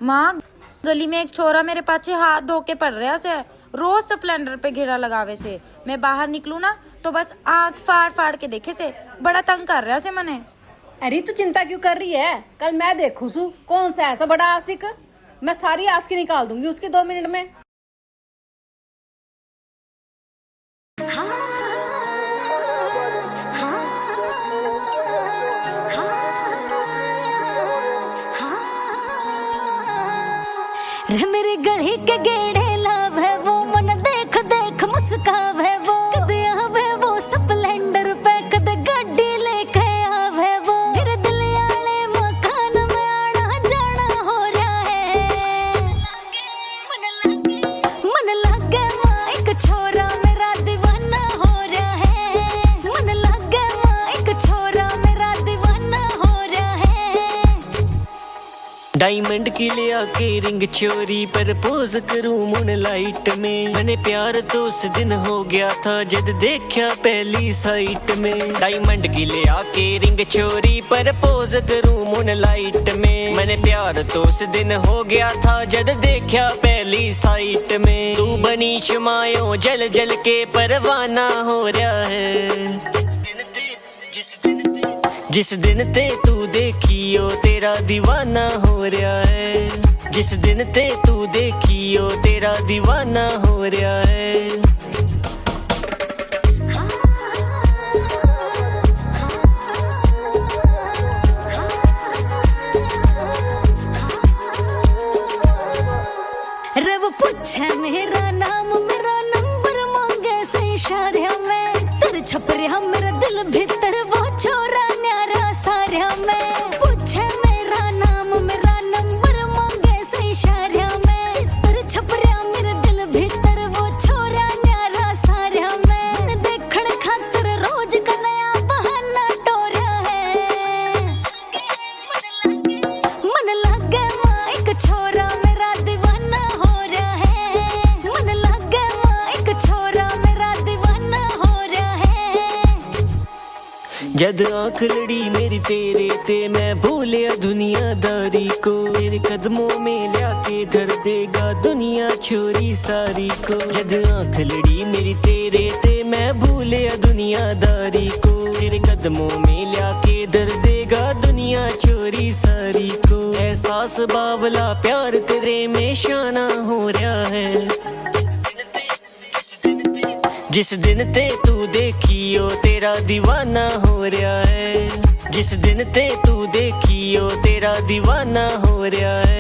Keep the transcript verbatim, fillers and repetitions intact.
माँ गली में एक छोरा मेरे पाछे हाथ धो के पड़ रहा से, रोज स्प्लेंडर पे घेरा लगावे से। मैं बाहर निकलूं ना तो बस आंख फाड़ फाड़ के देखे से, बड़ा तंग कर रहा से मने। अरे तू चिंता क्यों कर रही है? कल मैं देखूं सू कौन सा ऐसा बड़ा आशिक, मैं सारी आशिकी निकाल दूंगी उसके दो मिनट में। रे मेरे गली के गेड़े लाभ है वो, मन देख देख मुस्काव है वो, कदे आवे वो स्प्लेंडर पे, कदे गाड़ी लेके आवे वो, मेरे दिल वाले मकान में आना जाना हो रहा है। मन लागे मन लागे माँ एक छोरा मेरा दीवाना हो रहा है, मन लागे माँ एक छोरा मेरा दीवाना हो रहा है। डायमंड की ले आके रिंग चोरी प्रपोज करूं मूनलाइट में, मैंने प्यार तो उस दिन हो गया था जब देखा पहली साइट में। डायमंड की ले आके रिंग चोरी प्रपोज करूं मूनलाइट में, मैंने प्यार तो उस दिन हो गया था जब देखा पहली साइट में। तू बनी शमायों जल जल के परवाना हो रहा है, जिस दिन ते तू देखियो तेरा दीवाना हो रहा है, जिस दिन ते तू देखियो तेरा दीवाना हो रहा है। रे वो पूछे मेरा नाम मेरा नंबर मांगे से इशारे में, चित्तर छप रहा मेरा दिल भीतर वो छोरा न्यारा सारा में। पूछे मेरा नाम मेरा नंबर मांगे से इशारे में, चित्तर छप रहा मेरे दिल भीतर वो छोरा न्यारा सारा में। देखण खातर रोज का नया बहाना टोरा है, मन लागे माँ एक छोरा मेरा दीवाना हो रहा है, मन लागे माँ एक छोरा मेरा दीवाना हो रहा है। जद आंख लड़ी मेरी तेरे ते मैं भूलिया दुनियादारी को, तेरे कदमों में लाके धर देगा दुनिया छोरी सारी को। जद आंख लड़ी मेरी तेरे ते मैं भूलिया दुनियादारी को, तेरे कदमों में लाके धर देगा दुनिया छोरी सारी को। एहसास बावला प्यार तेरे में शाना हो रहा है, जिस दिन ते तू देखियो तेरा दीवाना हो रहा है, जिस दिन ते तू देखियो तेरा दीवाना हो रहा है।